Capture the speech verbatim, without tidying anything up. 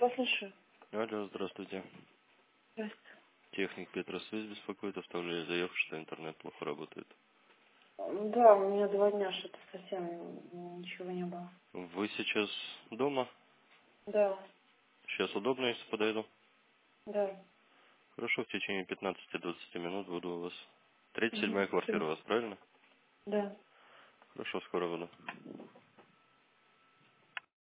вас слушаю. Алло, здравствуйте. Здравствуйте. Техник Петросвязь беспокоит, оставляю заявку, что интернет плохо работает. Да, у меня два дня что-то совсем ничего не было. Вы сейчас дома? Да, Сейчас удобно, если подойду? да. Хорошо, в течение пятнадцати-двадцати минут буду у вас. Тридцать Угу. седьмая квартира у вас, правильно? Да. Хорошо, скоро буду.